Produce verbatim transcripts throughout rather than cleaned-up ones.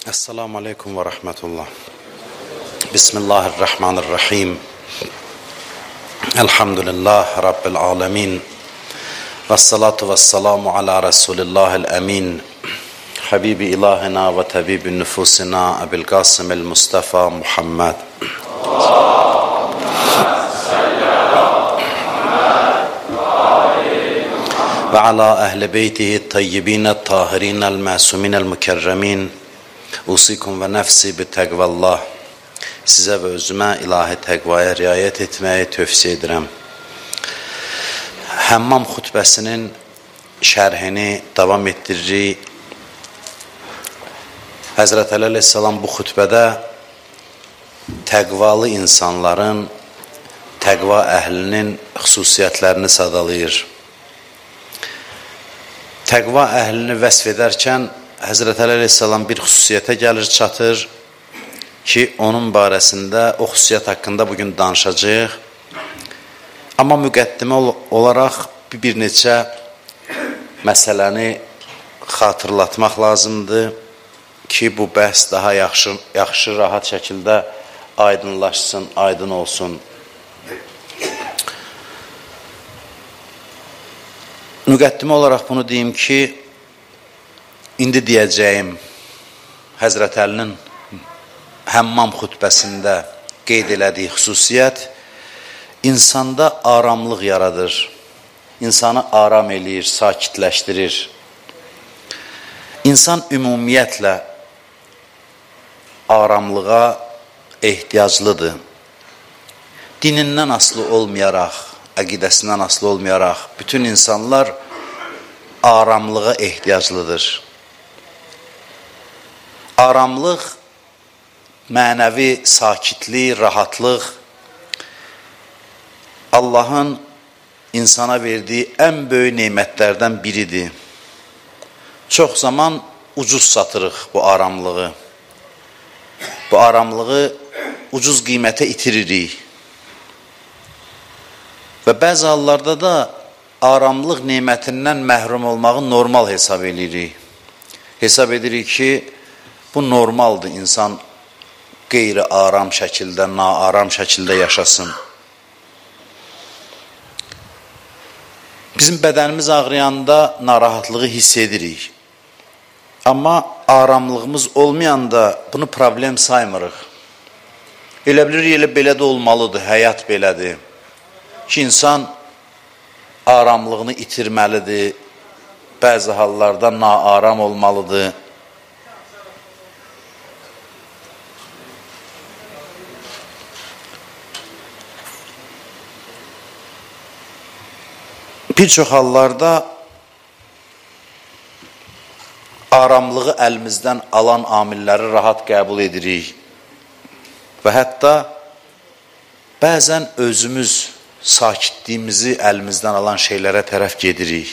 Esselamu Aleyküm ve Rahmetullah. Bismillahirrahmanirrahim. Elhamdülillah Rabbil Alemin. Vessalatu vesselamu ala Resulillahil Emin. Habibi ilahina ve tabibi nüfusina Ebil Qasimil Mustafa Muhammed. Ve ala ehli beytihi tayyibine tahirinel masuminel mükerremin. Usikum və nəfsi bi təqvallah. Sizə və özümə ilahi təqvaya riayət etməyi tövsiyə edirəm. Həmmam xutbəsinin şərhini davam etdiririk. Həzrət Əli əleyhissalam bu xutbədə təqvalı insanların, təqva əhlinin xüsusiyyətlərini sadalayır. Təqva əhlini vəsf edərkən Həzrət Əli əleyhissalam bir xüsusiyyətə gəlir, çatır ki, onun barəsində o xüsusiyyət haqqında bugün danışacağıq. Amma müqəddimə olaraq bir neçə məsələni xatırlatmaq lazımdır ki, bu bəhs daha yaxşı, yaxşı rahat şəkildə aydınlaşsın, aydın olsun. Müqəddimə olaraq bunu deyim ki, İndi deyəcəyim, Həzrət Əlinin Həmmam xutbəsində qeyd elədiyi xüsusiyyət insanda aramlıq yaradır, insanı aram eləyir, sakitləşdirir. İnsan ümumiyyətlə aramlığa ehtiyaclıdır. Dinindən asılı olmayaraq, əqidəsindən asılı olmayaraq, bütün insanlar aramlığa ehtiyaclıdır. Aramlıq, mənəvi sakitlik, rahatlıq Allahın insana verdiyi ən böyük nemətlərdən biridir. Çox zaman ucuz satırıq bu aramlığı. Bu aramlığı ucuz qiymətə itiririk. Və bəzi hallarda da aramlıq nemətindən məhrum olmağı normal hesab edirik. Hesab edirik ki, bu normaldır, insan qeyri-aram şəkildə, naaram şəkildə yaşasın. Bizim bədənimiz ağrıyanda narahatlığı hiss edirik. Amma aramlığımız olmayanda bunu problem saymırıq. Elə bilir, elə belə də olmalıdır, həyat belədir. Ki, insan aramlığını itirməlidir, bəzi hallarda naaram olmalıdır. Bir çox hallarda aramlığı əlimizdən alan amilləri rahat qəbul edirik və hətta bəzən özümüz sakitliyimizi əlimizdən alan şeylərə tərəf gedirik.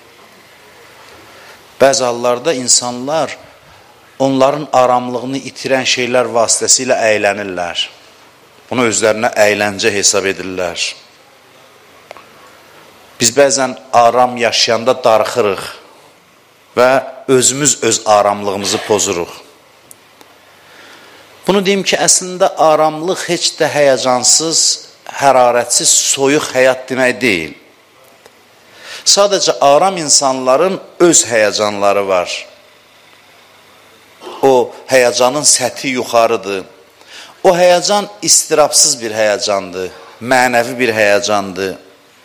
Bəzi hallarda insanlar onların aramlığını itirən şeylər vasitəsilə əylənirlər. Bunu özlərinə əyləncə hesab edirlər. Biz bəzən aram yaşayanda darıxırıq və özümüz öz aramlığımızı pozuruq. Bunu deyim ki, əslində aramlıq heç də həyəcansız, hərarətsiz, soyuq həyat demək deyil. Sadəcə aram insanların öz həyəcanları var. O həyəcanın səthi yuxarıdır. O həyəcan istirabsız bir həyəcandır, mənəvi bir həyəcandır.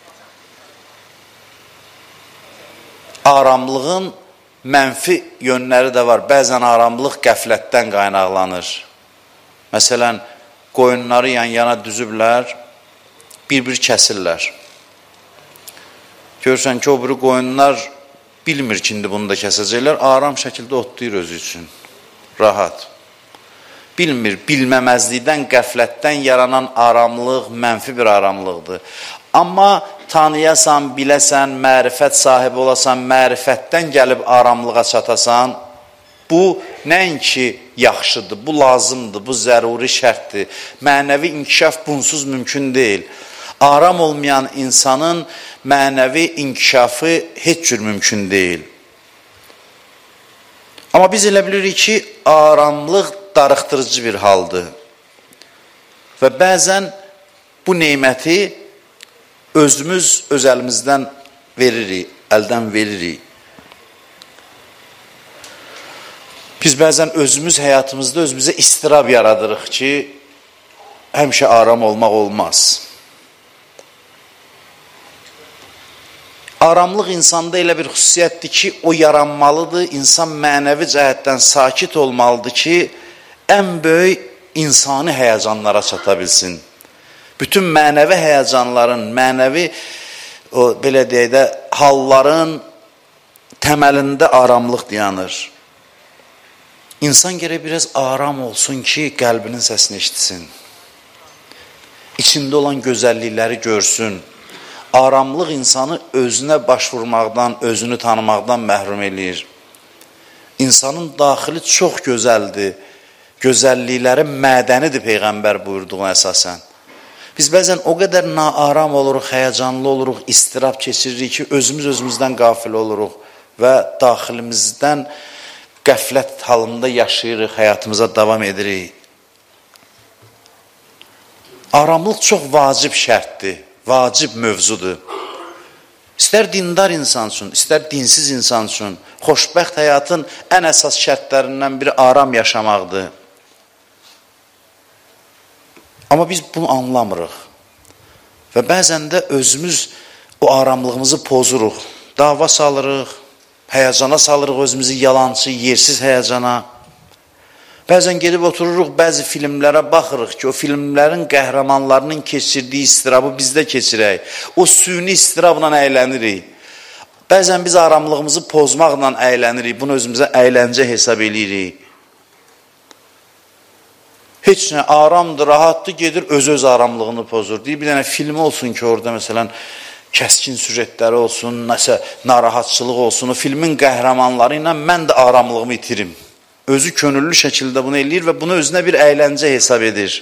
Aramlığın mənfi yönləri də var. Bəzən aramlıq qəflətdən qaynaqlanır. Məsələn, qoyunları yan-yana düzüblər, bir-bir kəsirlər. Görürsən ki, o biri qoyunlar bilmir ki, indi bunu da kəsəcəklər, aram şəkildə otlayır özü üçün, rahat. Bilmir, bilməməzlikdən, qəflətdən yaranan aramlıq mənfi bir aramlıqdır. Amma tanıyasan, biləsən, mərifət sahibi olasan, mərifətdən gəlib aramlığa çatasan, bu nəinki yaxşıdır, bu lazımdır, bu zəruri şərtdir. Mənəvi inkişaf bunsuz mümkün deyil. Aram olmayan insanın mənəvi inkişafı heç cür mümkün deyil. Amma biz elə bilirik ki, aramlıq darıxdırıcı bir haldır. Və bəzən bu neyməti özümüz öz əlimizdən veririk, əldən veririk. Biz bəzən özümüz həyatımızda özümüzə istirab yaradırıq ki, həmişə aram olmaq olmaz. Aramlıq insanda elə bir xüsusiyyətdir ki, o yaranmalıdır, insan mənəvi cəhətdən sakit olmalıdır ki, ən böyük insani həyəcanlara çata bilsin. Bütün mənəvi həyəcanların, mənəvi o, belə deyək də, halların təməlində aramlıq dayanır. İnsan gərək biraz aram olsun ki, qəlbinin səsini eşitsin. İçində olan gözəllikləri görsün. Aramlıq insanı özünə başvurmaqdan, özünü tanımaqdan məhrum eləyir. İnsanın daxili çox gözəldir. Gözəlliklərin mədənidir Peyğəmbər buyurduğuna əsasən. Biz bəzən o qədər naaram oluruq, həyəcanlı oluruq, istirab keçiririk ki, özümüz özümüzdən qafil oluruq və daxilimizdən qəflət halında yaşayırıq, həyatımıza davam edirik. Aramlıq çox vacib şərtdir, vacib mövzudur. İstər dindar insan üçün, istər dinsiz insan üçün, xoşbəxt həyatın ən əsas şərtlərindən biri aram yaşamaqdır. Amma biz bunu anlamırıq və bəzən də özümüz o aramlığımızı pozuruq, dava salırıq, həyəcana salırıq özümüzü, yalancı, yersiz həyəcana. Bəzən gedib otururuq, bəzi filmlərə baxırıq ki, o filmlərin qəhrəmanlarının keçirdiyi istirabı bizdə keçirək. O süni istirabla əylənirik. Bəzən biz aramlığımızı pozmaqla əylənirik, bunu özümüzə əyləncə hesab edirik. Heç nə, aramdır, rahatdır, gedir, öz-öz aramlığını pozur. Deyir, bir dənə filmi olsun ki, orada məsələn, kəskin süjetləri olsun, nəsə narahatçılıq olsun, o filmin qəhrəmanları ilə mən də aramlığımı itirim. Özü könüllü şəkildə bunu eləyir və bunu özünə bir əyləncə hesab edir.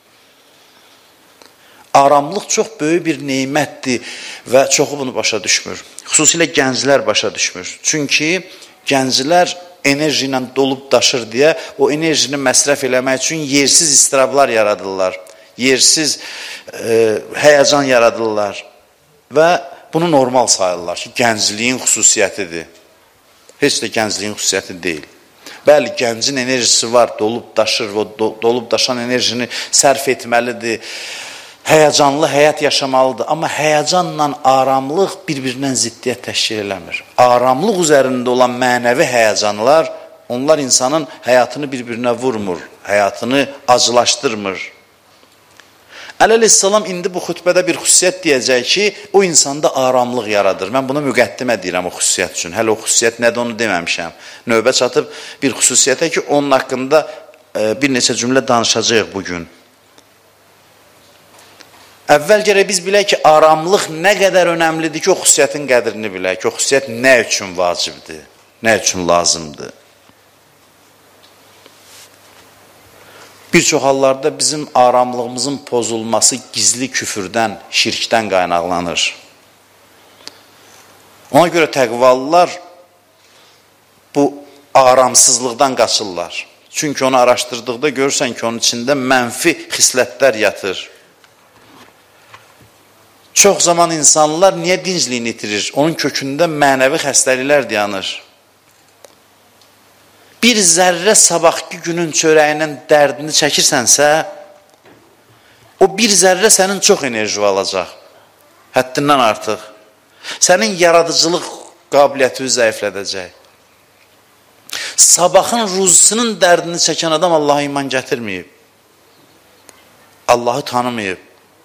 Aramlıq çox böyük bir neymətdir və çoxu bunu başa düşmür. Xüsusilə gənclər başa düşmür. Çünki gənclər enerji ilə dolub daşır deyə o enerjini məsrəf eləmək üçün yersiz istirablar yaradırlar, yersiz e, həyəcan yaradırlar və bunu normal sayırlar ki, gəncliyin xüsusiyyətidir. Heç də gəncliyin xüsusiyyəti deyil. Bəli, gəncin enerjisi var, dolub daşır, o do, dolub daşan enerjini sərf etməlidir, həyəcanlı həyat yaşamalıdır. Amma həyəcanla aramlıq bir-birindən ziddiyyət təşkil eləmir. Aramlıq üzərində olan mənəvi həyəcanlar, onlar insanın həyatını bir-birinə vurmur, həyatını acılaşdırmır. Əleyhissalam indi bu xütbədə bir xüsusiyyət deyəcək ki, o insanda aramlıq yaradır. Mən buna müqəddimə deyirəm o xüsusiyyət üçün. Hələ o xüsusiyyət nədir onu deməmişəm. Növbə çatıb bir xüsusiyyətə ki, onun haqqında e, bir neçə cümlə danışacağıq bugün. Əvvəl gərək biz bilək ki, aramlıq nə qədər önəmlidir ki, o xüsusiyyətin qədrini bilək ki, o xüsusiyyət nə üçün vacibdir, nə üçün lazımdır. Bir çox hallarda bizim aramlığımızın pozulması gizli küfürdən, şirkdən qaynaqlanır. Ona görə təqvalılar bu aramsızlıqdan qaçırlar. Çünki onu araşdırdıqda görürsən ki, onun içində mənfi xislətlər yatır. Çox zaman insanlar niyə dincliyini itirir? Onun kökündə mənəvi xəstəliklər dayanır. Bir zərrə sabahki günün çörəyinin dərdini çəkirsənsə, o bir zərrə sənin çox enerji alacaq, həddindən artıq. Sənin yaradıcılıq qabiliyyətini zəiflədəcək. Sabahın ruzusunun dərdini çəkən adam Allaha iman gətirməyib. Allahı tanımayıb.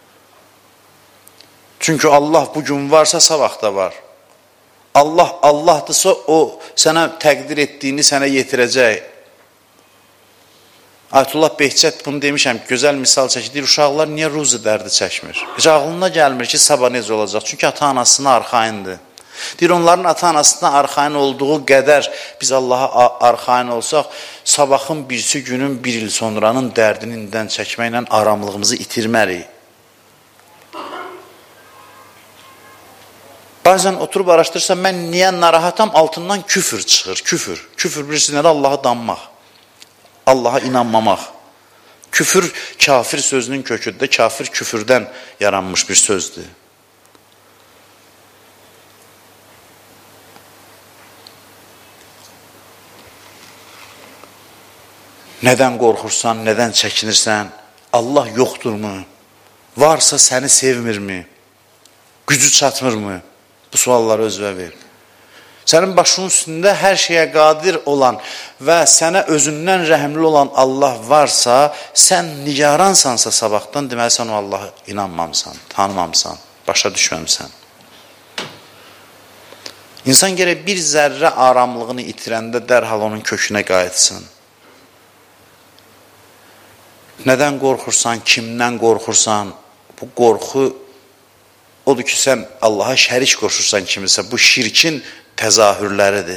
Çünki Allah bugün varsa sabah da var. Allah Allahdırsa o sənə təqdir etdiyini sənə yetirəcək. Ayətullah Behçət bunu demişəm, gözəl misal çəkir. Uşaqlar niyə ruzi dərdi çəkmir? Heç ağlına gəlmir ki, sabah necə olacaq? Çünki ata-anasına arxayındır. Deyir, onların ata-anasına arxayın olduğu qədər biz Allaha arxayın olsaq, sabahın birisi günün bir il sonranın dərdinindən çəkməklə aramlığımızı itirmərik. Bazen oturup araştırırsan, mən niyə narahatam, altından küfür çıxır, küfür. Küfür bilirsiniz nədir? Allah'a danmaq, Allah'a inanmamaq. Küfür, kafir sözünün kökündə, kafir küfürdən yaranmış bir sözdür. Nədən qorxursan, nədən çəkinirsən? Allah yoxdurmu? Varsa səni sevmirmi? Gücü çatmırmı? Bu sualları özünə ver. Sənin başının üstündə hər şeyə qadir olan və sənə özündən rəhimli olan Allah varsa, sən nigaransansa sabahdan, deməli sən o Allah'a inanmamısan, tanımamısan, başa düşməmsən. İnsan gərək bir zərrə aramlığını itirəndə dərhal onun kökünə qayıtsın. Nədən qorxursan, kimdən qorxursan? Bu qorxu odur ki, sən Allaha şərik qoşursan kimisə, bu şirkin təzahürləridir.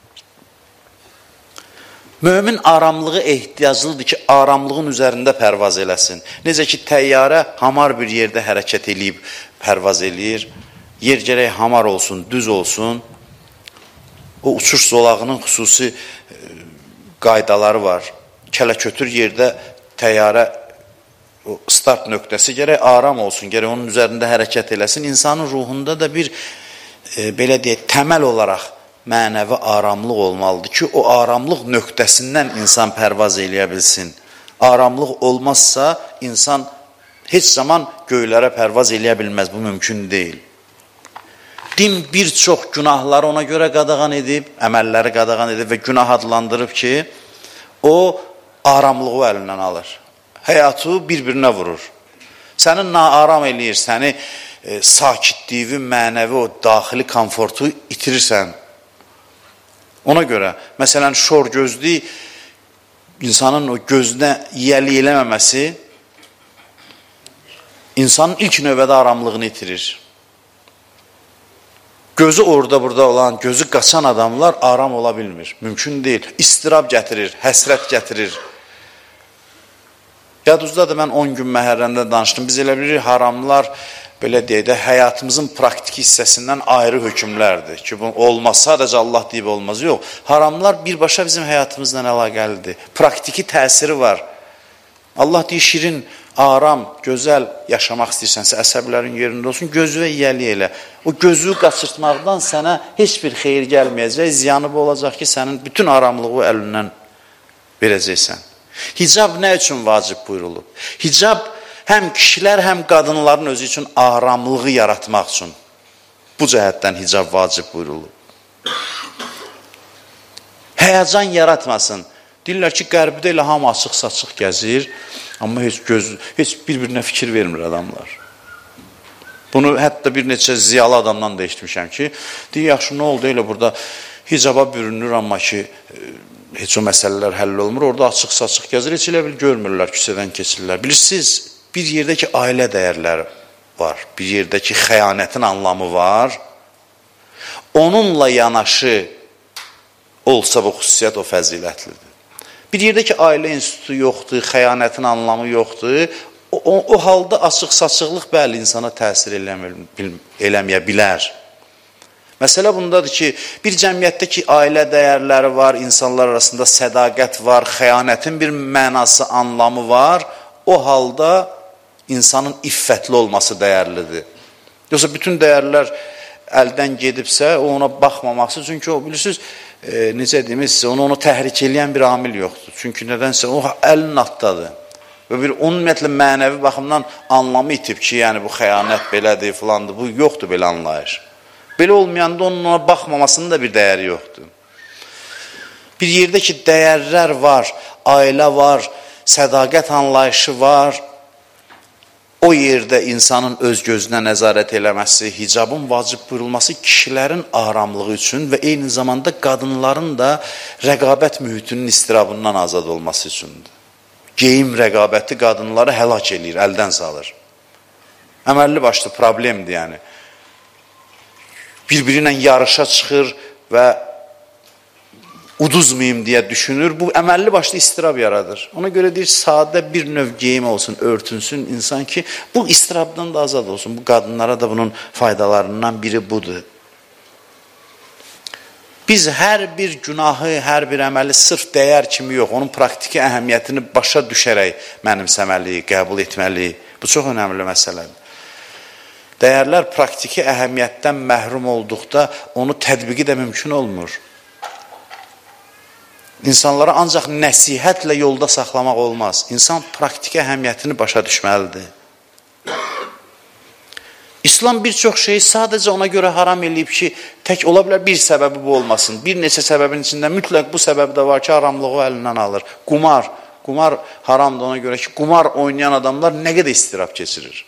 Mömin aramlığı ehtiyaclıdır ki, aramlığın üzərində pərvaz eləsin. Necə ki, təyyarə hamar bir yerdə hərəkət eləyib pərvaz eləyir. Yer gərək hamar olsun, düz olsun. O uçuş zolağının xüsusi qaydaları var. Kələkötür yerdə təyyarə start nöqtəsi gərək aram olsun, gərək onun üzərində hərəkət eləsin. İnsanın ruhunda da bir, e, belə deyək, təməl olaraq mənəvi aramlıq olmalıdır ki, o aramlıq nöqtəsindən insan pərvaz eləyə bilsin. Aramlıq olmazsa, insan heç zaman göylərə pərvaz eləyə bilməz, bu mümkün deyil. Din bir çox günahları ona görə qadağan edib, əməlləri qadağan edib və günah adlandırıb ki, o aramlığı əlindən alır. Həyatı bir-birinə vurur. Səni naaram eləyir, səni e, sakitliyi, mənəvi, o daxili komfortu itirirsən. Ona görə, məsələn, şor gözlü insanın o gözünə yiyəli eləməməsi insanın ilk növbədə aramlığını itirir. Gözü orada-burada olan, gözü qaçan adamlar aram ola bilmir. Mümkün deyil. İstirab gətirir, həsrət gətirir. Yadınızdadır, mən on gün məhərrəndə danışdım. Biz elə bilirik, haramlar, belə deyək də, həyatımızın praktiki hissəsindən ayrı hökmlərdir. Ki, bu olmaz, sadəcə Allah deyib olmaz. Yox, haramlar birbaşa bizim həyatımızla əlaqəlidir. Praktiki təsiri var. Allah deyir, şirin, aram, gözəl yaşamaq istəyirsənsə, əsəblərin yerində olsun, gözü və yiyəli elə. O gözü qaçırtmaqdan sənə heç bir xeyir gəlməyəcək, ziyanı bu olacaq ki, sənin bütün aramlığı əlindən verəcəksən. Hicab nə üçün vacib buyurulub? Hicab həm kişilər, həm qadınların özü üçün aramlığı yaratmaq üçün. Bu cəhətdən hicab vacib buyurulub. Həyəcan yaratmasın. Deyirlər ki, qərbdə elə hamı açıq-saçıq gəzir, amma heç, göz, heç bir-birinə fikir vermir adamlar. Bunu hətta bir neçə ziyalı adamdan da eşitmişəm ki, deyir, yaxşı, nə oldu elə burada hicaba bürünür, amma ki, heç o məsələlər həll olmur, orada açıq-saçıq gəzir, heç elə bil görmürlər, küçədən keçirlər. Bilirsiniz, bir yerdəki ailə dəyərləri var, bir yerdəki xəyanətin anlamı var. Onunla yanaşı olsa bu xüsusiyyət o fəzilətlidir. Bir yerdəki ailə institutu yoxdur, xəyanətin anlamı yoxdur, o, o, o halda açıq-saçıqlıq bəli insana təsir eləməyə bilər. Məsələ bundadır ki, bir cəmiyyətdə ki, ailə dəyərləri var, insanlar arasında sədaqət var, xəyanətin bir mənası, anlamı var, o halda insanın iffətli olması dəyərlidir. Yoxsa bütün dəyərlər əldən gedibsə, o ona baxmaması, çünki o, bilirsiniz, e, necə demizsə, onu, onu təhrik eləyən bir amil yoxdur. Çünki nədənsə, o əlin altdadır. Və bir, onun ümumiyyətlə mənəvi baxımdan anlamı itib ki, yəni bu xəyanət belədir, filandır, bu yoxdur belə anlayış. Belə olmayanda onun ona baxmamasının da bir dəyəri yoxdur. Bir yerdə ki, dəyərlər var, ailə var, sədaqət anlayışı var, o yerdə insanın öz gözünə nəzarət eləməsi, hicabın vacib buyurulması kişilərin aramlığı üçün və eyni zamanda qadınların da rəqabət mühitinin istirabından azad olması üçündür. Geyim rəqabəti qadınları həlak eləyir, əldən salır. Əməlli başlı problemdir, yəni. Bir-biri ilə yarışa çıxır və uduzmayım deyə düşünür. Bu əməlli başlı istirab yaradır. Ona görə deyir, sadə bir növ geyim olsun, örtünsün insan ki, bu istirabdan da azad olsun. Bu qadınlara da bunun faydalarından biri budur. Biz hər bir günahı, hər bir əməli sırf dəyər kimi yox, onun praktiki əhəmiyyətini başa düşərək mənimsəməli, qəbul etməli. Bu çox önəmli məsələdir. Dəyərlər praktiki əhəmiyyətdən məhrum olduqda onu tətbiqi də mümkün olmur. İnsanlara ancaq nəsihətlə yolda saxlamaq olmaz. İnsan praktiki əhəmiyyətini başa düşməlidir. İslam bir çox şeyi sadəcə ona görə haram eləyib ki, tək ola bilər bir səbəbi bu olmasın. Bir neçə səbəbin içində mütləq bu səbəb də var ki, haramlığı əlindən alır. Qumar, qumar haramdır ona görə ki, qumar oynayan adamlar nə qədər istirab keçirir.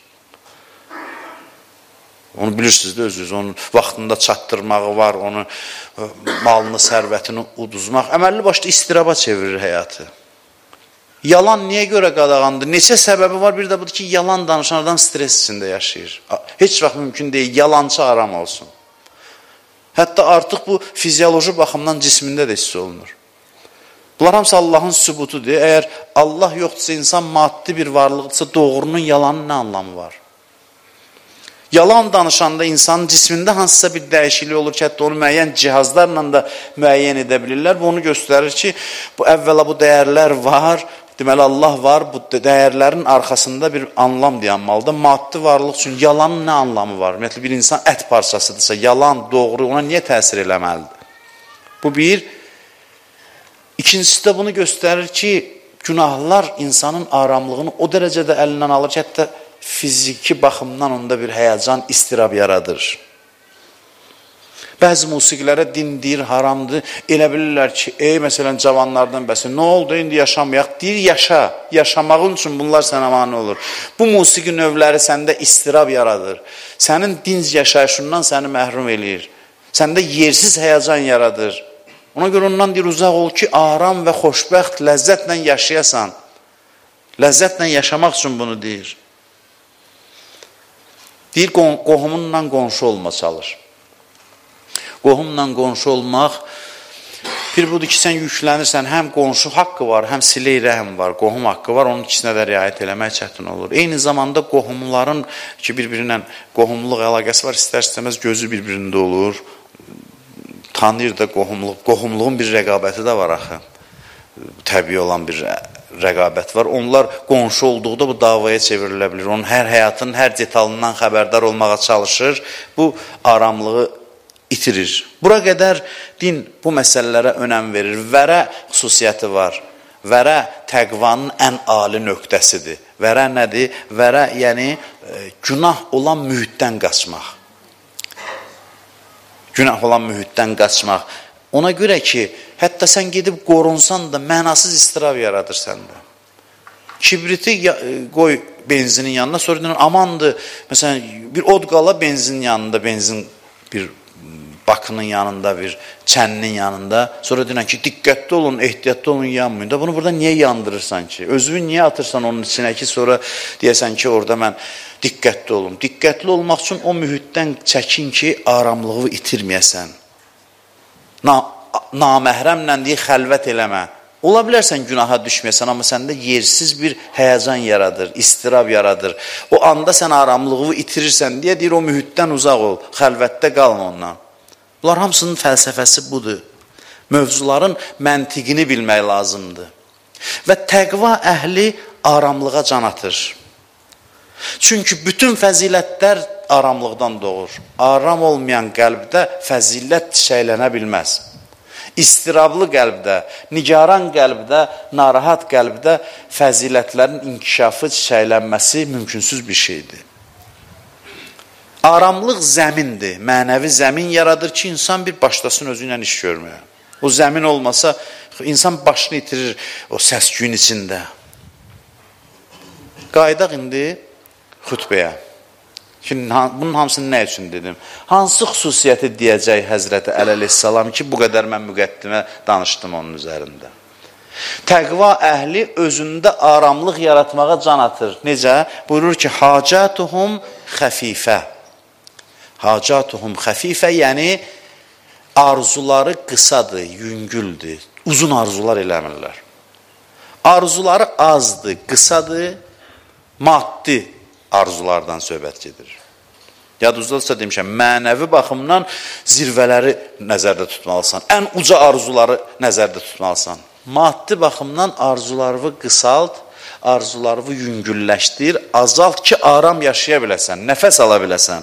Onu bilirsiniz də özünüz, onun vaxtında çatdırmağı var, onu malını, sərvətini uduzmaq. Əməlli başda istiraba çevirir həyatı. Yalan niyə görə qadağandır? Neçə səbəbi var, bir də budur ki, yalan danışan adam stres içində yaşayır. Heç vaxt mümkün deyil, yalancı haram olsun. Hətta artıq bu fizioloji baxımdan cismində də hiss olunur. Bunlar hamısı Allahın sübutudur. Əgər Allah yoxdursa, insan maddi bir varlıqdırsa, doğrunun, yalanın nə anlamı var? Yalan danışanda insanın cismində hansısa bir dəyişiklik olur ki, hətta onu müəyyən cihazlarla da müəyyən edə bilirlər. Bu onu göstərir ki, bu əvvəla bu dəyərlər var, deməli Allah var, bu dəyərlərin arxasında bir anlam dayanmalıdır. Maddi varlıq üçün yalanın nə anlamı var? Ümumiyyətlə bir insan ət parçasıdırsa, yalan, doğru ona niyə təsir eləməlidir? Bu bir. İkincisi də bunu göstərir ki, günahlar insanın aramlığını o dərəcədə əlindən alır ki, hətta fiziki baxımdan onda bir həyəcan, istirab yaradır. Bəzi musiqilərə din deyir, haramdır. Elə bilirlər ki, ey, məsələn, cavanlardan bəs, nə oldu, indi yaşamayaq? Deyir, yaşa. Yaşamağın üçün bunlar sənə mane olur. Bu musiqi növləri səndə istirab yaradır. Sənin dinc yaşayışından səni məhrum eləyir. Səndə yersiz həyəcan yaradır. Ona görə ondan deyir, uzaq ol ki, aram və xoşbəxt, ləzzətlə yaşayasan. Ləzzətlə yaşamaq üçün bunu deyir. Deyir, qohumunla qonşu olma çalır. Qohumla qonşu olmaq, bir budur ki, sən yüklənirsən, həm qonşu haqqı var, həm silə-i rəhm var, qohum haqqı var, onun ikisinə də riayət eləmək çətin olur. Eyni zamanda qohumların ki, bir-birinə qohumluq əlaqəsi var, istər-istəməz gözü bir-birində olur, tanıyır da qohumluq, qohumluğun bir rəqabəti də var axı, təbii olan bir rəqabət var. Onlar qonşu olduqda bu davaya çevrilə bilir. Onun hər həyatının, hər detalından xəbərdar olmağa çalışır. Bu aramlığı itirir. Bura qədər din bu məsələlərə önəm verir. Vərə xüsusiyyəti var. Vərə təqvanın ən ali nöqtəsidir. Vərə nədir? Vərə, yəni e, günah olan mühitdən qaçmaq. Günah olan mühitdən qaçmaq. Ona görə ki, hətta sən gedib qorunsan da mənasız istirab yaradır səndə. Kibriti qoy benzinin yanına, sonra deyən, amandır, məsələn, bir od qala benzinin yanında, benzin bir bakının yanında, bir çəninin yanında, sonra deyən ki, diqqətli olun, ehtiyatlı olun, yanmayın da, bunu burada niyə yandırırsan ki? Özünü niyə atırsan onun içinə ki, sonra deyəsən ki, orada mən diqqətli olum. Diqqətli olmaq üçün o mühitdən çəkin ki, aramlığı itirməyəsən. Na, naməhrəmlə deyə xəlvət eləmə. Ola bilərsən günaha düşməyəsən, amma səndə yersiz bir həyəcan yaradır, istirab yaradır. O anda sən aramlığı itirirsən deyə deyir, o mühitdən uzaq ol, xəlvətdə qalma ondan. Bunlar hamısının fəlsəfəsi budur. Mövzuların məntiqini bilmək lazımdır. Və təqva əhli aramlığa can atır. Çünki bütün fəzilətlər aramlıqdan doğur. Aram olmayan qəlbdə fəzilət çiçəklənə bilməz. İstirablı qəlbdə, nigaran qəlbdə, narahat qəlbdə fəzilətlərin inkişafı, çiçəklənməsi mümkünsüz bir şeydir. Aramlıq zəmindir, mənəvi zəmin yaradır ki, insan bir başlasın özü ilə iş görməyə. O zəmin olmasa, insan başını itirir o səs-küyün içində. Qaydaq indi xütbəyə. Şimdi bunun hamısını nə üçün dedim? Hansı xüsusiyyəti deyəcək Həzrəti Əli əleyhissalam ki, bu qədər mən müqəddimə danışdım onun üzərində. Təqva əhli özündə aramlıq yaratmağa can atır. Necə? Buyurur ki, hacatuhum xəfifə. Hacatuhum xəfifə, yəni arzuları qısadır, yüngüldür. Uzun arzular eləmirlər. Arzuları azdır, qısadır, maddi arzulardan söhbət gedir. Yadınızdadırsa demişəm, mənəvi baxımdan zirvələri nəzərdə tutmalısan. Ən uca arzuları nəzərdə tutmalısan. Maddi baxımdan arzularını qısalt, arzularını yüngülləşdir, azalt ki, aram yaşaya biləsən, nəfəs ala biləsən.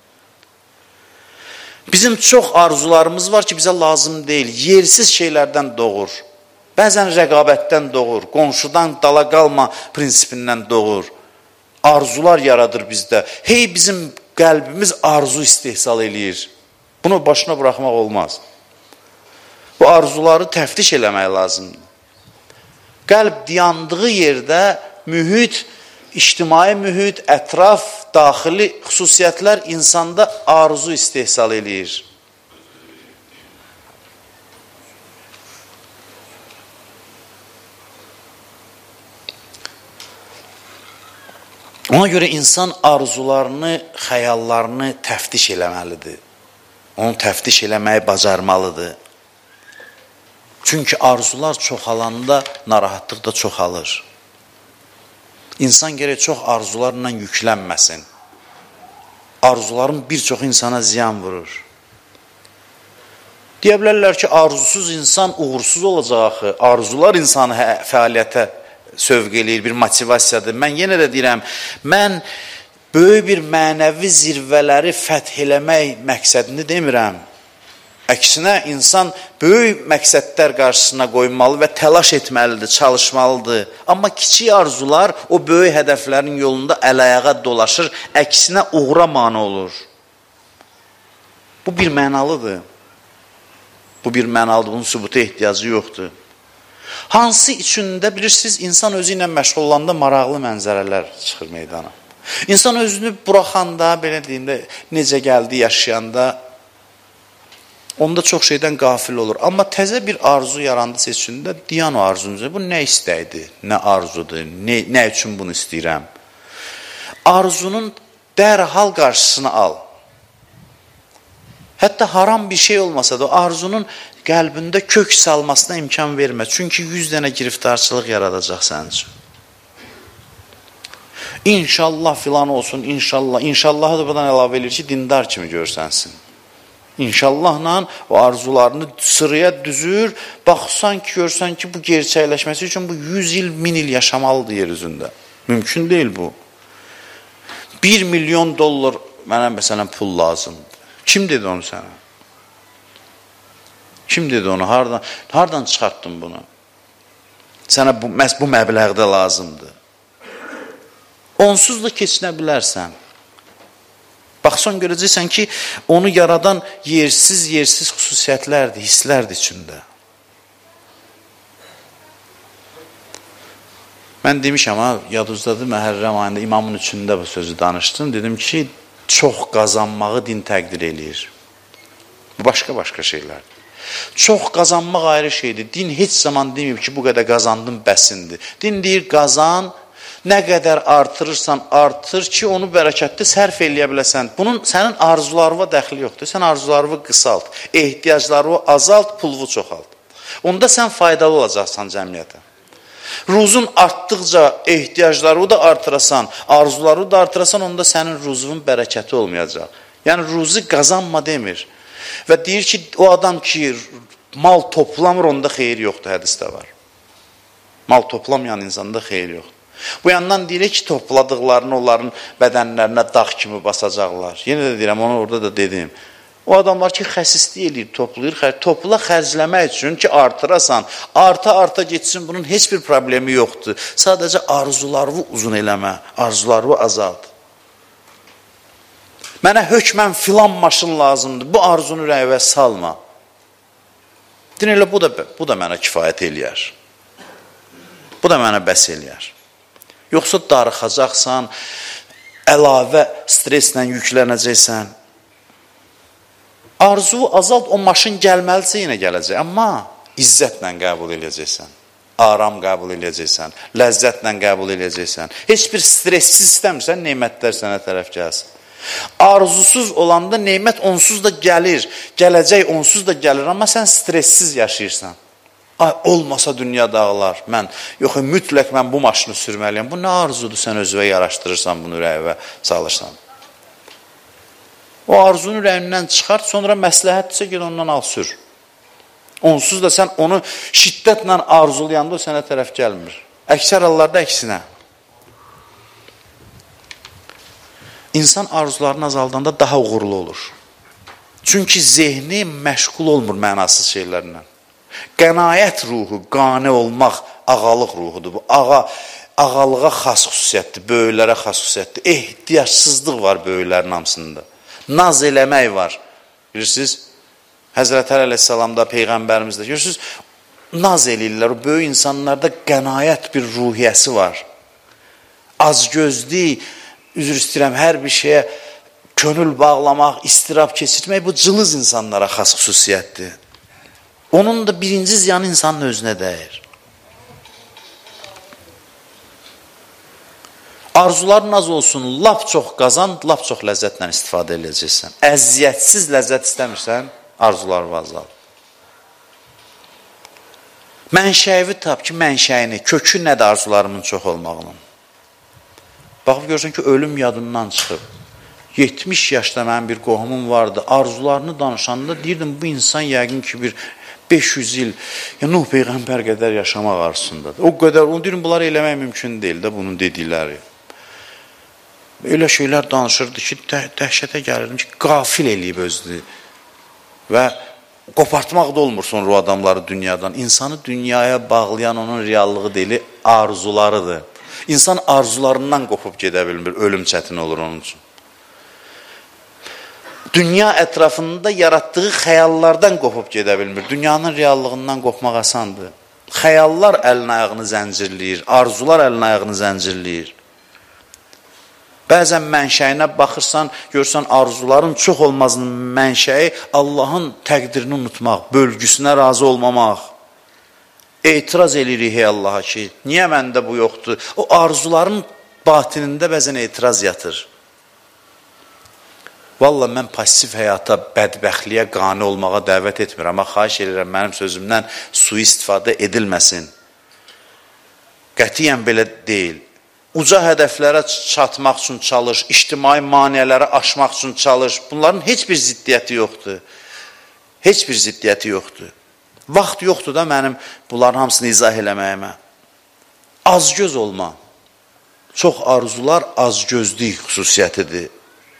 Bizim çox arzularımız var ki, bizə lazım deyil, yersiz şeylərdən doğur. Bəzən rəqabətdən doğur, qonşudan dala qalma prinsipindən doğur. Arzular yaradır bizdə. Hey, bizim qəlbimiz arzu istehsal eləyir. Bunu başına buraxmaq olmaz. Bu arzuları təftiş eləmək lazımdır. Qəlb dayandığı yerdə mühit, ictimai mühit, ətraf, daxili xüsusiyyətlər insanda arzu istehsal eləyir. Ona görə insan arzularını, xəyallarını təftiş eləməlidir. Onu təftiş eləməyi bacarmalıdır. Çünki arzular çoxalanda narahatlıq da çoxalır. İnsan gərək çox arzularla yüklənməsin. Arzuların bir çox insana ziyan vurur. Deyə bilərlər ki, arzusuz insan uğursuz olacaq axı. Arzular insanı fəaliyyətə sövq eləyir, bir motivasiyadır. Mən yenə də deyirəm, mən böyük bir mənəvi zirvələri fəth eləmək məqsədini demirəm. Əksinə, insan böyük məqsədlər qarşısına qoymalı və təlaş etməlidir, çalışmalıdır. Amma kiçik arzular o böyük hədəflərin yolunda əl-ayağa dolaşır, əksinə uğura mane olur. Bu bir mənalıdır. Bu bir mənalıdır, bunun sübuta ehtiyacı yoxdur. Hansı içində bilirsiniz, insan özü ilə məşğul olanda maraqlı mənzərələr çıxır meydana. İnsan özünü buraxanda, belə deyim də, necə gəldi yaşayanda, onda çox şeydən qafil olur. Amma təzə bir arzu yarandısa içində, deyən o arzunuzda, bu nə istəkdir, nə arzudur, nə, nə üçün bunu istəyirəm? Arzunun dərhal qarşısını al. Hətta haram bir şey olmasa da, arzunun qəlbində kök salmasına imkan vermə. Çünki yüz dənə giriftarçılıq yaradacaq sənin üçün. İnşallah filan olsun, inşallah. İnşallahı da buradan əlavə edir ki, dindar kimi görsənsin. İnşallahla o arzularını sıraya düzür, baxsan ki, görsən ki, bu gerçəkləşməsi üçün bu yüz il, min il yaşamalıdır yer üzündə. Mümkün deyil bu. Bir milyon dollar mənə məsələn pul lazımdır. Kim dedi onu sənə? Kim dedi onu? Hardan, hardan çıxartdın bunu? Sənə bu, məhz bu məbləğdə lazımdır. Onsuz da keçinə bilərsən. Baxsan görəcəksən ki, onu yaradan yersiz, yersiz xüsusiyyətlərdir, hisslərdir içində. Mən demişəm, ha, yadınızdadır, Məhərrəm ayında imamın içində bu sözü danışdım. Dedim ki, çox qazanmağı din təqdir eləyir. Bu başqa-başqa şeylərdir. Çox qazanmaq ayrı şeydir. Din heç zaman deməyib ki, bu qədər qazandım bəsindir. Din deyir, qazan, nə qədər artırırsan, artır ki, onu bərəkətli sərf eləyə biləsən. Bunun sənin arzularına dəxli yoxdur. Sən arzularını qısalt, ehtiyaclarını azalt, pulunu çoxalt. Onda sən faydalı olacaqsan cəmiyyətə. Ruzun artdıqca ehtiyacları da artırasan, arzuları da artırasan, onda sənin ruzunun bərəkəti olmayacaq. Yəni, ruzu qazanma demir. Və deyir ki, o adam ki, mal toplamır, onda xeyir yoxdur, hədisdə var. Mal toplamayan insanda xeyir yoxdur. Bu yandan deyir ki, topladıqlarını onların bədənlərinə dağ kimi basacaqlar. Yenə də deyirəm, onu orada da dedim. O adamlar ki, xəsislik eləyir, toplayır, topla xərcləmək üçün ki, artırasan, arta-arta geçsin, bunun heç bir problemi yoxdur. Sadəcə arzularını uzun eləmə, arzularını azalt. Mənə hökmən filan maşın lazımdır, bu arzunu rəvə salma. Din elə, bu da, bu da mənə kifayət eləyər. Bu da mənə bəs eləyər. Yoxsa darıxacaqsan, əlavə streslə yüklənəcəksən. Arzu azalt, o maşın gəlməlisə yenə gələcək, amma izzətlə qəbul edəcəksən, aram qəbul edəcəksən, ləzzətlə qəbul edəcəksən. Heç bir stressiz istəmirsən, neymətlər sənə tərəf gəlsin. Arzusuz olanda neymət onsuz da gəlir, gələcək onsuz da gəlir, amma sən stressiz yaşayırsan. Ay, olmasa dünya dağlar, mən, yox, mütləq mən bu maşını sürməliyəm. Bu nə arzudur, sən özünə yaraşdırırsan, bunu ürəyivə salırsan. O arzunu ürəyindən çıxart, sonra məsləhətdirsə gel ondan al sür. Onsuz da sən onu şiddətlə arzulayanda o sənə tərəf gəlmir. Əksər hallarda əksinə. İnsan arzularını azaldanda daha uğurlu olur. Çünki zehni məşğul olmur mənasız şeylərlə. Qənaət ruhu, qane olmaq ağalıq ruhudur. Bu ağa, ağalığa xas xüsusiyyətdir, böyüklərə xas xüsusiyyətdir. Ehtiyacsızlıq var böyüklərin hamısında. Naz eləmək var. Bilirsiniz, Həzrət Əli əleyhissalamda, Peyğəmbərimizdə görürsünüz, naz eləyirlər. O böyük insanlarda qənaət bir ruhiyyəsi var. Azgözlük, üzr istəyirəm, hər bir şeyə könül bağlamaq, istirab keçirmək bu cılız insanlara xas xüsusiyyətdir. Onun da birinci ziyanı insanın özünə dəyir. Arzuların az olsun, lap çox qazan, lap çox ləzzətlə istifadə edəcəksən. Əziyyətsiz ləzzət istəmirsən, arzuları azal. Mənşəyi tap ki, mənşəyini, kökü nədir arzularımın çox olmağının? Baxıb görürsən ki, ölüm yadından çıxıb. yetmiş yaşda mənim bir qohumum vardı, arzularını danışanda deyirdim, bu insan yəqin ki, bir beş yüz il, ya Nuh Peyğəmbər qədər yaşamaq arzusundadır. O qədər, onu deyirəm, bunları eləmək mümkün deyil də, bunun dedikləri. Elə şeylər danışırdı ki, dəh dəhşətə gəlirdim ki, qafil eləyib özünü. Və qopartmaq da olmur sonra o adamları dünyadan. İnsanı dünyaya bağlayan onun reallığı deyili arzularıdır. İnsan arzularından qopub gedə bilmir, ölüm çətin olur onun üçün. Dünya ətrafında yaratdığı xəyallardan qopub gedə bilmir. Dünyanın reallığından qopmaq asandır. Xəyallar əlin ayağını zəncirləyir, arzular əlin ayağını zəncirləyir. Bəzən mənşəyinə baxırsan, görsən arzuların çox olmazının mənşəyi Allahın təqdirini unutmaq, bölgüsünə razı olmamaq. Etiraz eləyirik ey Allaha ki, niyə məndə bu yoxdur? O arzuların batinində bəzən etiraz yatır. Vallahi mən pasif həyata, bədbəxtliyə qane olmağa dəvət etmirəm. Amma xahiş edirəm, mənim sözümdən sui-istifadə edilməsin. Qətiyyən belə deyil. Uca hədəflərə çatmaq üçün çalış, ictimai maniyələri aşmaq üçün çalış. Bunların heç bir ziddiyyəti yoxdur. Heç bir ziddiyyəti yoxdur. Vaxt yoxdur da mənim bunların hamısını izah eləməyimə. Azgöz olma. Çox arzular azgözlük xüsusiyyətidir.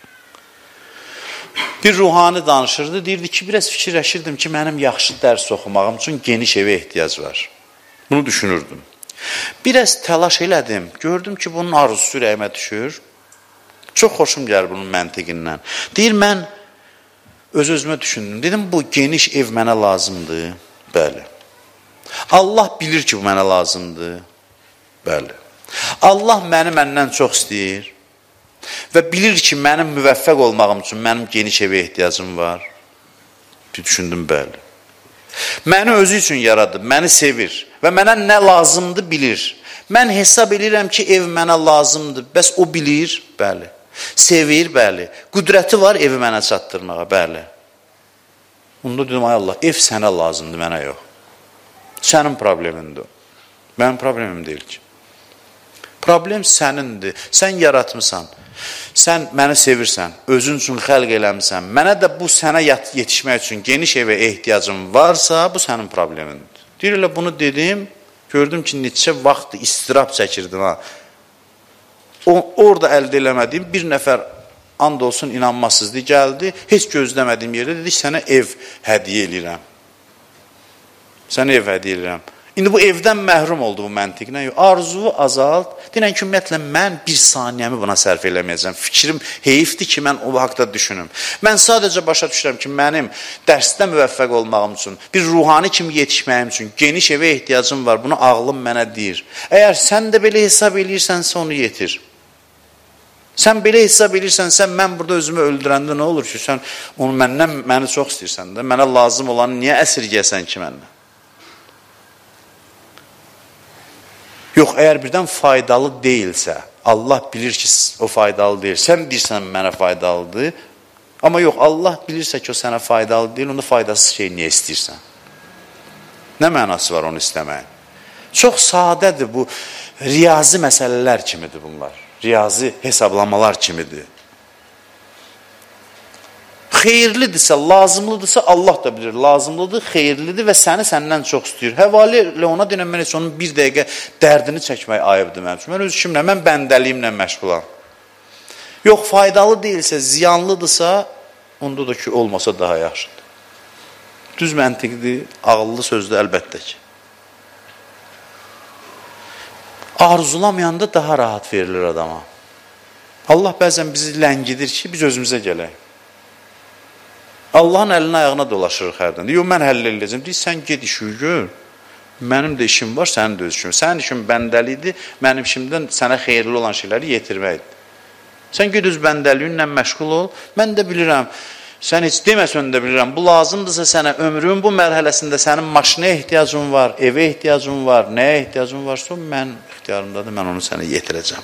Bir ruhani danışırdı, deyirdi ki, biraz fikirləşirdim ki, mənim yaxşı dərs oxumağım üçün geniş evə ehtiyac var. Bunu düşünürdüm. Biraz təlaş elədim, gördüm ki, bunun arzusu ürəyimə düşür. Çox xoşum gəlir bunun məntiqindən. Deyir, mən öz-özümə düşündüm. Dedim, bu geniş ev mənə lazımdır. Bəli. Allah bilir ki, bu mənə lazımdır. Bəli. Allah məni məndən çox istəyir. Və bilir ki, mənim müvəffəq olmağım üçün mənim geniş evə ehtiyacım var. Düşündüm, bəli. Məni özü üçün yaradıb, məni sevir və mənə nə lazımdır bilir. Mən hesab edirəm ki, ev mənə lazımdır. Bəs o bilir, bəli. Sevir, bəli. Qüdrəti var evi mənə çatdırmağa, bəli. Onda dedim, ay Allah, ev sənə lazımdır, mənə yox. Sənin problemindir o. Mənim problemim deyil ki. Problem sənindir, sən yaratmısan, sən məni sevirsən, özün üçün xəlq eləmirsən, mənə də bu sənə yetişmək üçün geniş evə ehtiyacım varsa, bu sənin problemindir. Deyir, elə bunu dedim, gördüm ki, neçə vaxt istirab çəkirdim. Ha. O, orada əldə eləmədiyim bir nəfər and olsun inanmasızlığı gəldi, heç gözləmədiyim yerdə dedi, sənə ev hədiyyə edirəm. Sənə ev hədiyyə edirəm. İndi bu evdən məhrum oldu bu məntiqlə. Arzuvu azalt. Deyən ki, ümumiyyətlə, mən bir saniyəmi buna sərf eləməyəcəm. Fikrim heyifdir ki, mən o haqda düşünüm. Mən sadəcə başa düşürəm ki, mənim dərsdə müvəffəq olmağım üçün, bir ruhani kimi yetişməyim üçün geniş evə ehtiyacım var. Bunu ağlım mənə deyir. Əgər sən də belə hesab edirsənsə, onu yetir. Sən belə hesab edirsənsə, mən burada özümü öldürəndə nə olur ki, sən onu məndən, məni çox istəyirsən də, mənə lazım olanı niyə əsirgəyəsən ki, məndən? Yox, əgər birdən faydalı deyilsə, Allah bilir ki, o faydalı deyil. Sən deyirsən, mənə faydalıdır. Amma yox, Allah bilirsə ki, o sənə faydalı deyil, onda faydasız şey niyə istəyirsən? Nə mənası var onu istəməyin? Çox sadədir bu, riyazi məsələlər kimidir bunlar. Riyazi hesablamalar kimidir. xeyirlidirsə, lazımlıdırsa Allah da bilir. Lazımlıdır, xeyirlidir və səni səndən çox istəyir. Həvalə ilə ona deyən, mən heç onun bir dəqiqə dərdini çəkmək ayıbdır mənim üçün. Mən öz işimlə, mən bəndəliyimlə məşğulam. Yox, faydalı deyilsə, ziyanlıdırsa, onda da ki, olmasa daha yaxşıdır. Düz məntiqdir, ağıllı sözdür əlbəttə ki. Arzulamayanda daha rahat verilir adama. Allah bəzən bizi ləngidir ki, biz özümüzə gələk. Allahın əlini ayağına dolaşırıq hərdən. Yox, mən həll edəcəm. Deyir, sən ged işi gör. Mənim də işim var, sənin də öz işim. Sənin işin bəndəlidir, mənim işimdən sənə xeyirli olan şeyləri yetirməkdir. Sən ged öz bəndəliyinlə məşğul ol. Mən də bilirəm, sən heç deməsən də bilirəm, bu lazımdırsa sənə ömrün bu mərhələsində sənin maşına ehtiyacın var, evə ehtiyacın var, nəyə ehtiyacın varsa, mən ixtiyarımdadır, mən onu sənə yetirəcəm.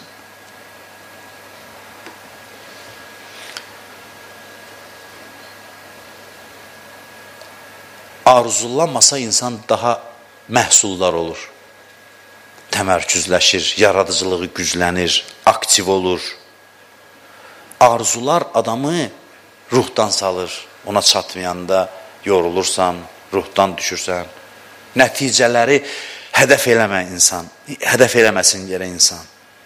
Arzulamasa insan daha məhsuldar olur. Təmərküzləşir, yaradıcılığı güclənir, aktiv olur. Arzular adamı ruhdan salır. Ona çatmayanda yorulursan, ruhdan düşürsən. Nəticələri hədəf eləmə insan, hədəf eləməsin gərək insan.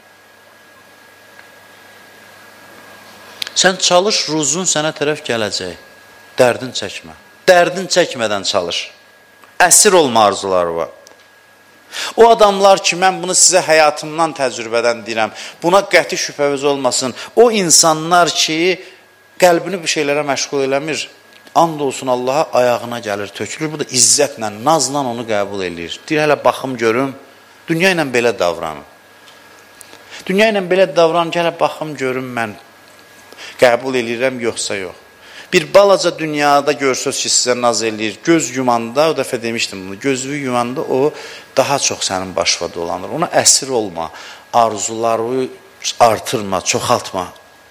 Sən çalış, ruzun sənə tərəf gələcək. Dərdin çəkmə. Dərdin çəkmədən çalış. Əsir olma arzuları var. O adamlar ki, mən bunu sizə həyatımdan təcrübədən deyirəm, buna qəti şübhəviz olmasın. O insanlar ki, qəlbini bir şeylərə məşğul eləmir, and olsun Allaha ayağına gəlir, tökülür. Bu da izzətlə, nazla onu qəbul edir. Deyir, hələ baxım görüm, dünya ilə belə davranım. Dünya ilə belə davranım ki, hələ baxım görüm mən qəbul edirəm, yoxsa yox. Bir balaca dünyada görsöz ki, sizə naz eləyir, göz yumanda, o dəfə demişdim bunu, gözlüyü yumanda o daha çox sənin başına dolanır. Ona əsir olma, arzuları artırma, çoxaltma.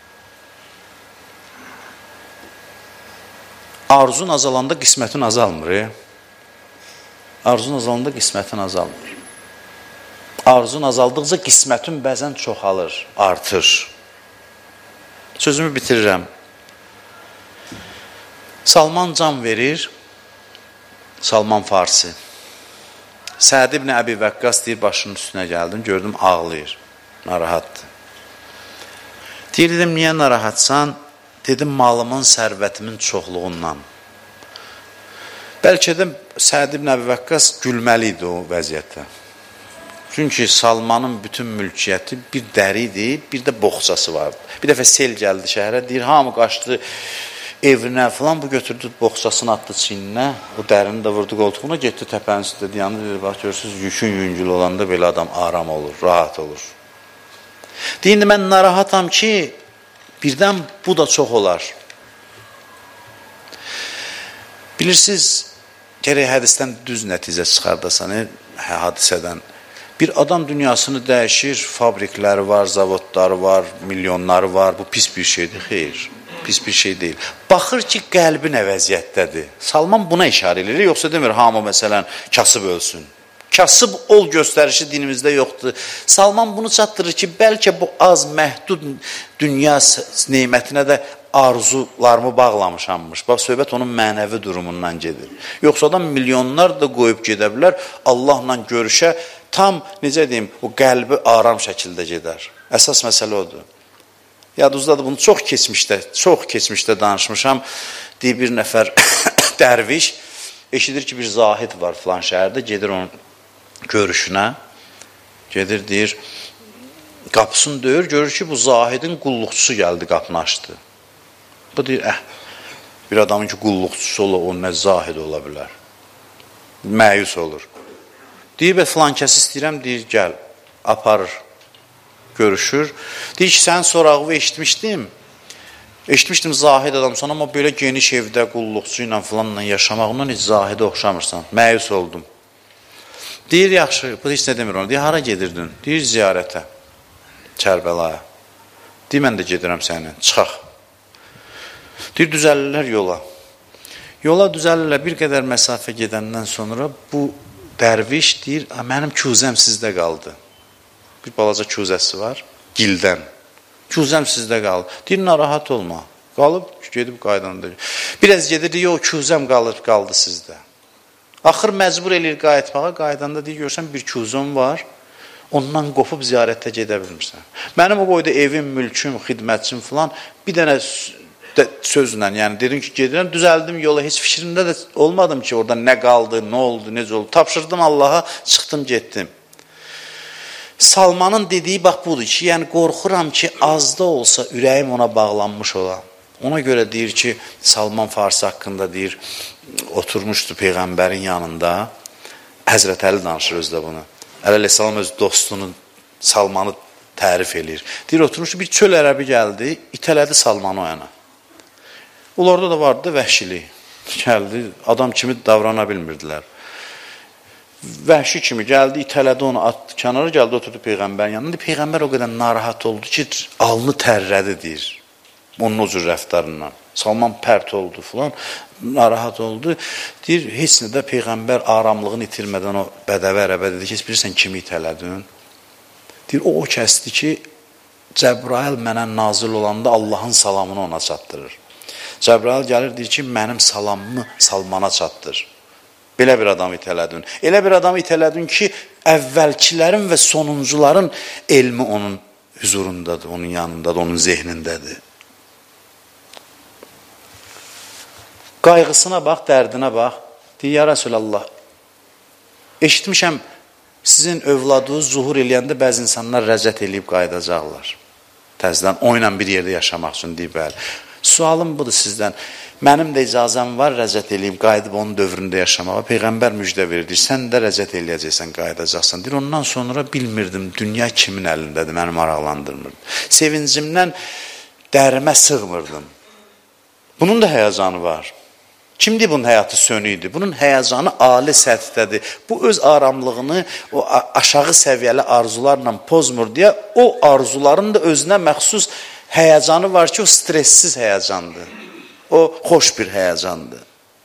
Arzun azalanda qismətin azalmır. E? Arzun azalanda qismətin azalmır. Arzun azaldıqca qismətin bəzən çoxalır, artır. Sözümü bitirirəm. Salman can verir, Salman Farsi. Səd ibn Əbi Vəqqas deyir, başının üstünə gəldim, gördüm ağlayır, narahatdır. Deyir, dedim, niyə narahatsan? Dedim, malımın, sərvətimin çoxluğundan. Bəlkə də Səd ibn Əbi Vəqqas gülməli idi o vəziyyətdə. Çünki Salmanın bütün mülkiyyəti bir dəridir, bir də boxçası vardı. Bir dəfə sel gəldi şəhərə, deyir, hamı qaçdı, evinə falan, bu götürdü, boxçasını atdı çininə, o dərini də vurdu qoltuğuna, getdi təpənin üstündə, deyəndə deyir, bax, görürsünüz, yükün yüngül olanda belə adam aram olur, rahat olur. Deyindi, mən narahatam ki, birdən bu da çox olar. Bilirsiniz, gərək hədisdən düz nəticə çıxardasan, hadisədən. Bir adam dünyasını dəyişir, fabrikləri var, zavodları var, milyonları var, bu pis bir şeydir, xeyr. Pis bir şey deyil. Baxır ki, qəlbi nə vəziyyətdədir. Salman buna işarə edir, yoxsa demir, hamı məsələn kasıb ölsün. Kasıb ol göstərişi dinimizdə yoxdur. Salman bunu çatdırır ki, bəlkə bu az məhdud dünya neymətinə də arzularımı bağlamışammış. Bax, söhbət onun mənəvi durumundan gedir. Yoxsa adam milyonlar da qoyub gedə bilər, Allahla görüşə tam, necə deyim, o qəlbi aram şəkildə gedər. Əsas məsələ odur. Yadınızdadır, bunu çox keçmişdə, çox keçmişdə danışmışam. Deyir, bir nəfər dərviş, eşidir ki, bir zahid var filan şəhərdə, gedir onun görüşünə, gedir, deyir, qapısını döyür, görür ki, bu zahidin qulluqçusu gəldi, qapını açdı. Bu deyir, əh, bir adamın ki, qulluqçusu olur, o nə zahid ola bilər. Məyus olur. Deyir, və filan kəs istəyirəm, deyir, gəl, aparır. Görüşür. Deyir ki, sənin sorağı eşitmişdim. Eşitmişdim zahid adamsan, amma belə geniş evdə qulluqçu ilə filanla yaşamağından heç zahidə oxşamırsan. Məyus oldum. Deyir, yaxşı, bu heç nə demir ona. Deyir, hara gedirdin? Deyir, ziyarətə. Kərbəlaya. Deyir, mən də gedirəm səninlə. Çıxaq. Deyir, düzəlirlər yola. Yola düzəlirlər. Bir qədər məsafə gedəndən sonra bu dərviş deyir, mənim küzəm sizdə qaldı. Bir balaca küzəsi var, gildən. Küzəm sizdə qaldı. Deyir, narahat olma. Qalıb, gedib qaydanda. Biraz gedir, deyir, o kuzəm qalır, qaldı sizdə. Axır məcbur eləyir qayıtmağa, qaydanda deyir, görsən bir kuzum var, ondan qopub ziyarətə gedə bilmirsən. Mənim o boyda evim, mülküm, xidmətçim filan, bir dənə sözlə, yəni dedim ki, gedirəm, düzəldim yola, heç fikrimdə də olmadım ki, orada nə qaldı, nə oldu, necə oldu. Tapşırdım Allaha, çıxdım, getdim. Salmanın dediyi bax budur ki, yəni qorxuram ki, azda olsa ürəyim ona bağlanmış ola. Ona görə deyir ki, Salman Farsi haqqında deyir, oturmuşdu Peyğəmbərin yanında, Həzrət Əli danışır özdə bunu. Əleyhissalam öz dostunu, Salmanı tərif eləyir. Deyir, oturmuşdu, bir çöl ərəbi gəldi, itələdi Salmanı o yana. Onlarda da vardı vəhşilik. Gəldi, adam kimi davrana bilmirdilər. Vəhşi kimi gəldi, itələdi onu, at, kənara gəldi, oturdu Peyğəmbərin yanında. Peyğəmbər o qədər narahat oldu ki, alnı tərrədi, deyir. Onun o cür rəftarından. Salman pərt oldu filan, narahat oldu. Deyir, heç nə də Peyğəmbər aramlığını itirmədən o bədəvə ərəbə dedi ki, heç bilirsən kimi itələdin? Deyir, o o kəsdi ki, Cəbrail mənə nazil olanda Allahın salamını ona çatdırır. Cəbrail gəlir, deyir ki, mənim salamımı Salmana çatdır. Belə bir adam itələdin. Elə bir adam itələdin ki, əvvəlkilərin və sonuncuların elmi onun huzurundadır, onun yanındadır, onun zehnindədir. Qayğısına bax, dərdinə bax. Deyir, ya Rəsulallah, eşitmişəm, sizin övladınız zuhur eləyəndə bəzi insanlar rəzət eləyib qayıdacaqlar. Təzdən oyla bir yerdə yaşamaq üçün deyib, bəli. Sualım budur sizdən. Mənim də icazəm var rəzət eləyib, qayıdıb onun dövründə yaşamağa. Peyğəmbər müjdə verir, sən də rəzət eləyəcəksən, qayıdacaqsan. Deyir, ondan sonra bilmirdim, dünya kimin əlindədir, məni maraqlandırmırdı. Sevincimdən dərimə sığmırdım. Bunun da həyəcanı var. Kimdir bunun həyatı sönüydü? Bunun həyəcanı ali səthdədir. Bu öz aramlığını o aşağı səviyyəli arzularla pozmur deyə o arzuların da özünə məxsus həyəcanı var ki, o stressiz həyəcandır. O xoş bir həyəcandır.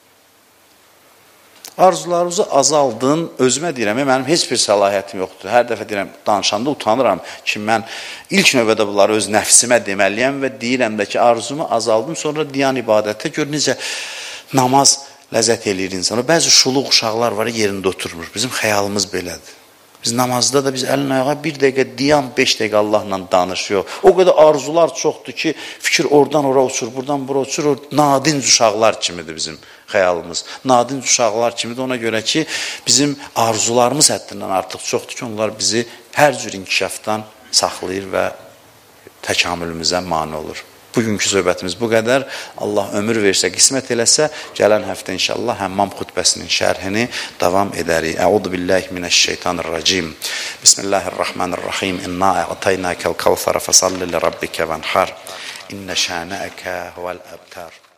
Arzularınızı azaldın, özümə deyirəm, mənim heç bir səlahiyyətim yoxdur. Hər dəfə deyirəm, danışanda utanıram ki, mən ilk növbədə bunları öz nəfsimə deməliyəm və deyirəm də ki, arzumu azaldım, sonra diyan ibadətə gör necə namaz ləzzət eləyir insana. Bəzi şuluq uşaqlar var, yerində oturmur. Bizim xəyalımız belədir. Biz namazda da biz əlin ayağa bir dəqiqə diyan, beş dəqiqə Allahla danışıyor. O qədər arzular çoxdur ki, fikir oradan ora uçur, buradan bura uçur. O nadinc uşaqlar kimidir bizim xəyalımız. Nadinc uşaqlar kimidir ona görə ki, bizim arzularımız həddindən artıq çoxdur ki, onlar bizi hər cür inkişafdan saxlayır və təkamülümüzə mane olur. Bugünkü söhbətimiz bu qədər. Allah ömür versə, qismət eləsə, gələn həftə inşallah Həmmam xutbəsinin şərhini davam edərik. Əuzu billahi minəşşeytanirracim. Bismillahirrahmanirrahim. İnna a'taynakal kavsara fasalli li rabbika vanhar. İnne şana'aka huvel abtar.